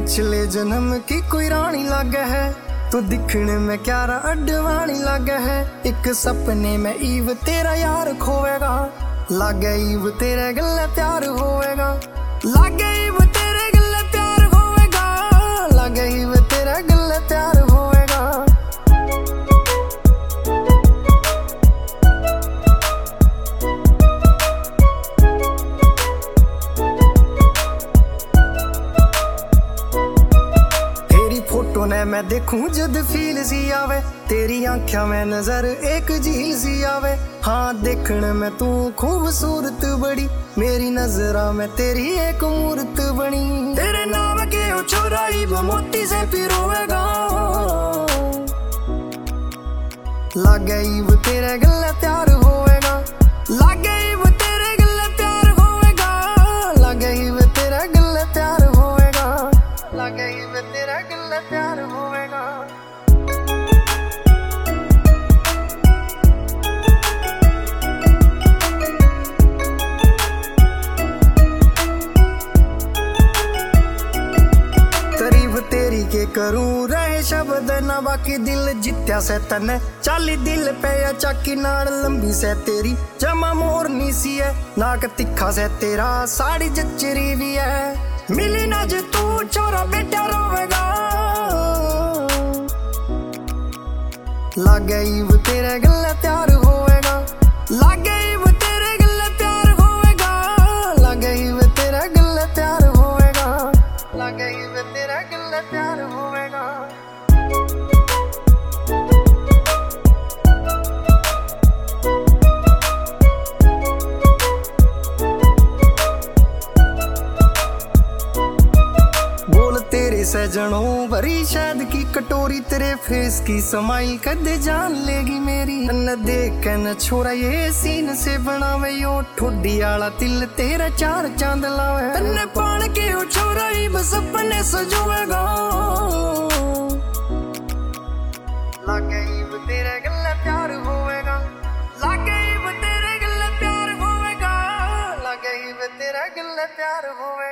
पिछले जन्म की कोई रानी लागे है, तू दिखने में क्या अडवाणी लागे है। एक सपने में ईव तेरा यार खोएगा, लागे ईव तेरे गले प्यार होएगा, लागे ईव तेरे गले प्यार होएगा, लागे ईव तेरे गले प्यार होएगा। फोटो ने मैं देखूं जद फील सी आवे, तेरी आंखों में नजर एक झील सी आवे। हाँ देखने में तू खूबसूरत बड़ी, मेरी नजरा में तेरी एक मूर्त बनी। तेरे नाम के ओ छोराई वो मोती से पिरोएगा, लागे ईव तेरे गले प्यार होएगा, लागे ईव तेरे गले प्यार होएगा, लागे ईव तेरे गले प्यार होएगा, लागे ईव तेरे गले प्यार होएगा। तारीफ तेरी के करूं रहे शब्द ना बाकी, दिल जित्या से तने चाली दिल पे या चाकी नाड़ लंबी से तेरी जमा मोरनी सी है, नाक तिखा से तेरा साड़ी जचरी भी है। मिली ना जे तू छोरा बेटा रोवेगा, लागे ईव तेरे गले प्यार होएगा, लागे ईव तेरे गले प्यार होएगा, लागे ईव तेरे गले प्यार होएगा, लागे ईव तेरे गले प्यार होएगा। तेरे सजनों भरी शायद की कटोरी, तेरे फेस की समाइल कदे जान लेगी मेरी। न देख न छोरा ये सीन से बनावे, यो ठोडी आला तिल तेरा चार चांद लावे। तन्ने पान के ओ छोरा ही बस अपने सजोएगा, लागे ईव तेरे गले प्यार होएगा, लागे ईव तेरे गले प्यार होएगा, लागे ईव तेरे गले प्यार होएगा।